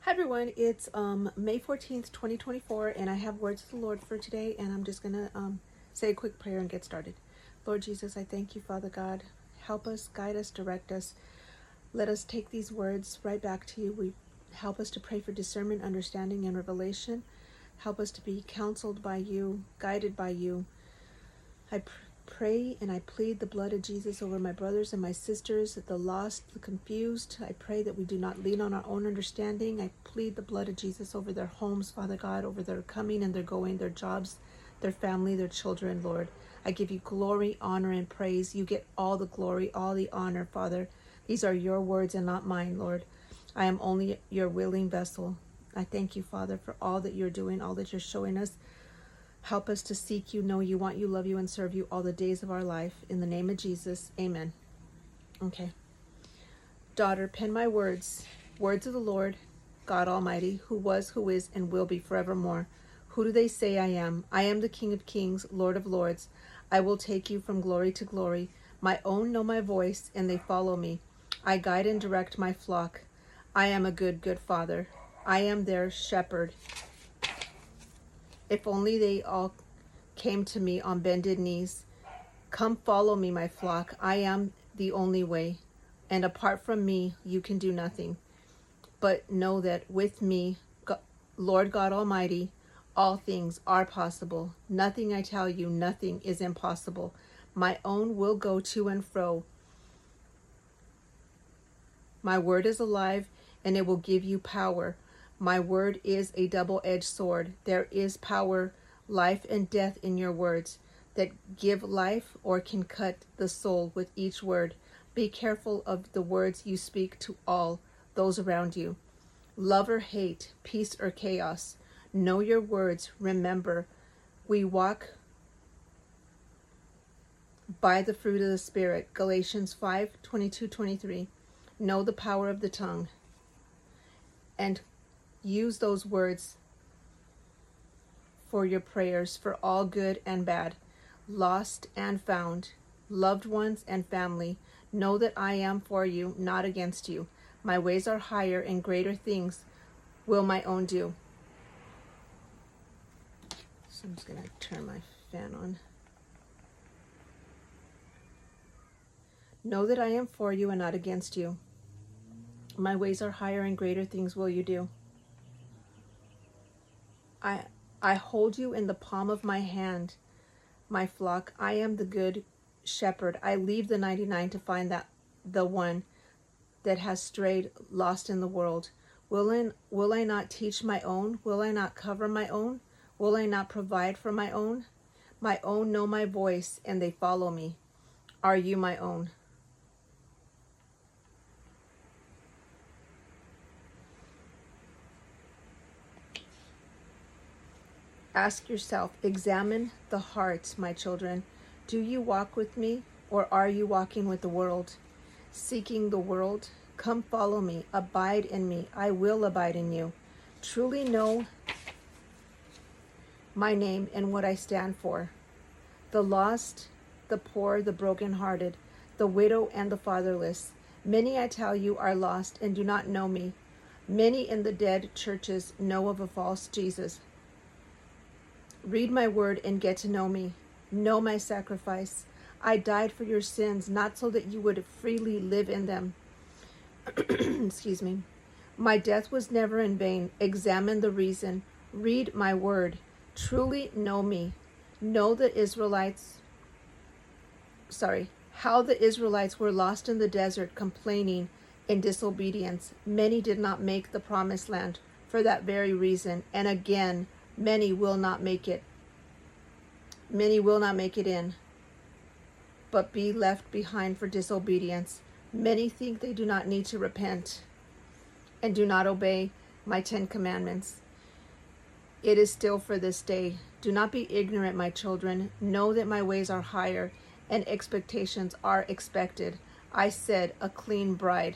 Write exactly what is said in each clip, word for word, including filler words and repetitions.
Hi everyone, it's um, May fourteenth, twenty twenty-four, and I have words of the Lord for today, and I'm just going to um, say a quick prayer and get started. Lord Jesus, I thank you, Father God. Help us, guide us, direct us. Let us take these words right back to you. We help us to pray for discernment, understanding, and revelation. Help us to be counseled by you, guided by you. I pr- pray and I plead the blood of Jesus over my brothers and my sisters, the lost, the confused. I pray that we do not lean on our own understanding. I plead the blood of Jesus over their homes, Father God, over their coming and their going, their jobs, their family, their children, Lord. I give you glory, honor, and praise. You get all the glory, all the honor, Father. These are your words and not mine, Lord. I am only your willing vessel. I thank you, Father, for all that you're doing, all that you're showing us. Help us to seek you, know you, want you, love you, and serve you all the days of our life. In the name of Jesus, amen. Okay. Daughter, pen my words, words of the Lord, God Almighty, who was, who is, and will be forevermore. Who do they say I am? I am the King of Kings, Lord of Lords. I will take you from glory to glory. My own know my voice, and they follow me. I guide and direct my flock. I am a good, good Father. I am their shepherd. If only they all came to me on bended knees. Come follow me, my flock. I am the only way, and apart from me, you can do nothing. But know that with me, Lord God Almighty, all things are possible. Nothing, I tell you, nothing is impossible. My own will go to and fro. My word is alive, and it will give you power. My word is a double-edged sword. There is power, life and death in your words that give life or can cut the soul with each word. Be careful of the words you speak to all those around you. Love or hate, peace or chaos. Know your words. Remember, we walk by the fruit of the Spirit. Galatians five, twenty-two, twenty-three. Know the power of the tongue and use those words for your prayers for all good and bad, lost and found, loved ones and family. Know that I am for you, not against you. My ways are higher, and greater things will my own do. So I'm just going to turn my fan on. Know that I am for you and not against you. My ways are higher, and greater things will you do. I I hold you in the palm of my hand, my flock. I am the good shepherd. I leave the ninety-nine to find that the one that has strayed, lost in the world. Will I, will I not teach my own? Will I not cover my own? Will I not provide for my own? My own know my voice, and they follow me. Are you my own? Ask yourself, examine the hearts, my children. Do you walk with me, or are you walking with the world? Seeking the world? Come follow me, abide in me. I will abide in you. Truly know my name and what I stand for. The lost, the poor, the brokenhearted, the widow and the fatherless. Many, I tell you, are lost and do not know me. Many in the dead churches know of a false Jesus. Read my word and get to know me. Know my sacrifice. I died for your sins, not so that you would freely live in them. Excuse me. My death was never in vain. Examine the reason. Read my word. Truly know me. Know the Israelites, sorry, how the Israelites were lost in the desert, complaining in disobedience. Many did not make the promised land for that very reason. And again, many will not make it. Many will not make it in, but be left behind for disobedience. Many think they do not need to repent and do not obey my Ten Commandments. It is still for this day. Do not be ignorant, my children. Know that my ways are higher and expectations are expected. I said, a clean bride.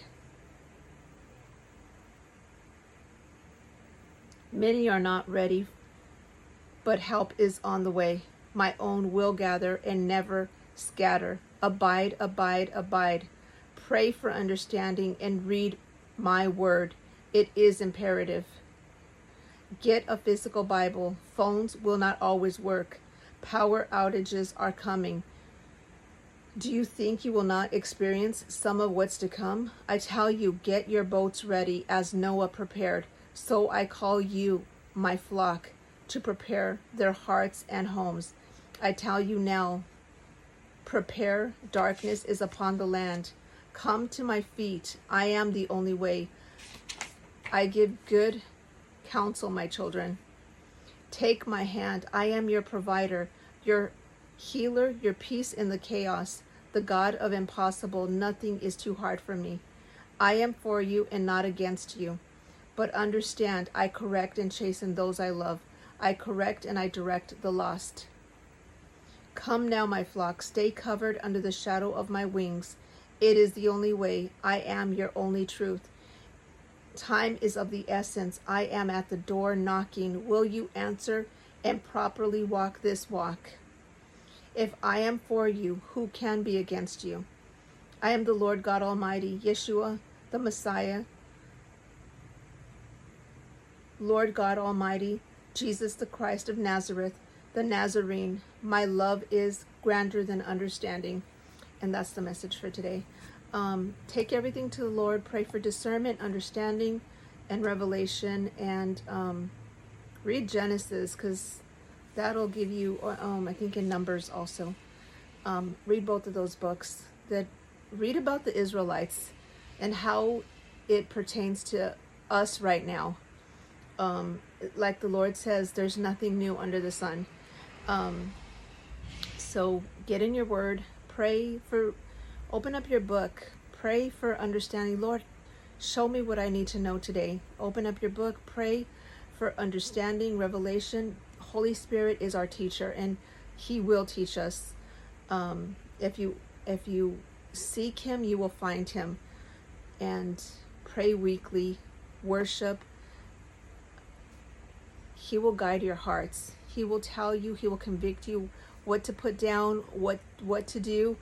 Many are not ready, but help is on the way. My own will gather and never scatter. Abide, abide, abide. Pray for understanding and read my word. It is imperative. Get a physical Bible. Phones will not always work. Power outages are coming. Do you think you will not experience some of what's to come? I tell you, get your boats ready as Noah prepared. So I call you, my flock, to prepare their hearts and homes. I tell you now, prepare. Darkness is upon the land. Come to my feet. I am the only way. I give good counsel, my children. Take my hand. I am your provider, your healer, your peace in the chaos, the God of impossible. Nothing is too hard for me. I am for you and not against you. But understand, I correct and chasten those I love. I correct and I direct the lost. Come now, my flock, stay covered under the shadow of my wings. It is the only way. I am your only truth. Time is of the essence. I am at the door knocking. Will you answer and properly walk this walk? If I am for you, who can be against you? I am the Lord God Almighty, Yeshua, the Messiah, Lord God Almighty, Jesus the Christ of Nazareth, the Nazarene. My love is grander than understanding. And that's the message for today. Um, take everything to the Lord. Pray for discernment, understanding, and revelation. And um, read Genesis, because that'll give you, um, I think in Numbers also. Um, read both of those books. That read about the Israelites and how it pertains to us right now. Um, like the Lord says, there's nothing new under the sun. Um, so get in your word. Pray for, open up your book. Pray for understanding. Lord, show me what I need to know today. Open up your book. Pray for understanding, revelation. Holy Spirit is our teacher, and He will teach us. Um, if you if you seek Him, you will find Him. And pray weekly, worship. He will guide your hearts. He will tell you. He will convict you what to put down, what what to do.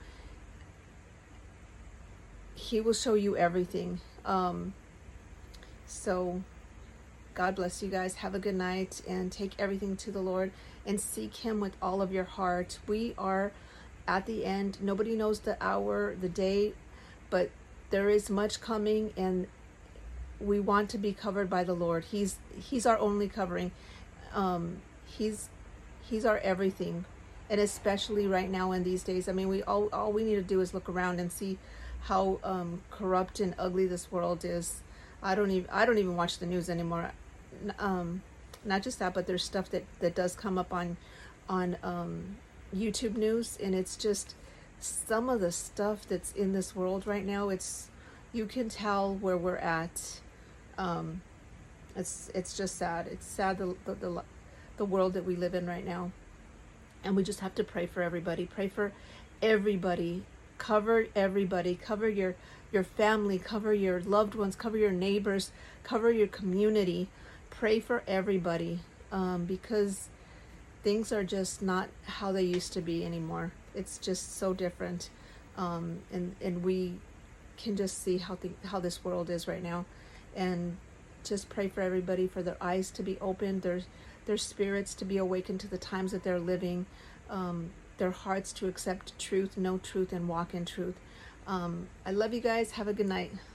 He will show you everything. Um, so. God bless you guys. Have a good night and take everything to the Lord and seek Him with all of your heart. We are at the end. Nobody knows the hour, the day, but there is much coming, and we want to be covered by the Lord. He's He's our only covering. Um, he's He's our everything, and especially right now in these days. I mean, we all all we need to do is look around and see how um, corrupt and ugly this world is. I don't even I don't even watch the news anymore. Um, not just that, but there's stuff that, that does come up on on um, YouTube news, and it's just some of the stuff that's in this world right now. It's you can tell where we're at. Um, it's it's just sad. It's sad the, the the the world that we live in right now, and we just have to pray for everybody. Pray for everybody. Cover everybody. Cover your your family. Cover your loved ones. Cover your neighbors. Cover your community. Pray for everybody, um, because things are just not how they used to be anymore. It's just so different, um, and and we can just see how the, how this world is right now, and just pray for everybody, for their eyes to be opened, their their spirits to be awakened to the times that they're living, um, their hearts to accept truth, know truth, and walk in truth. Um, I love you guys. Have a good night.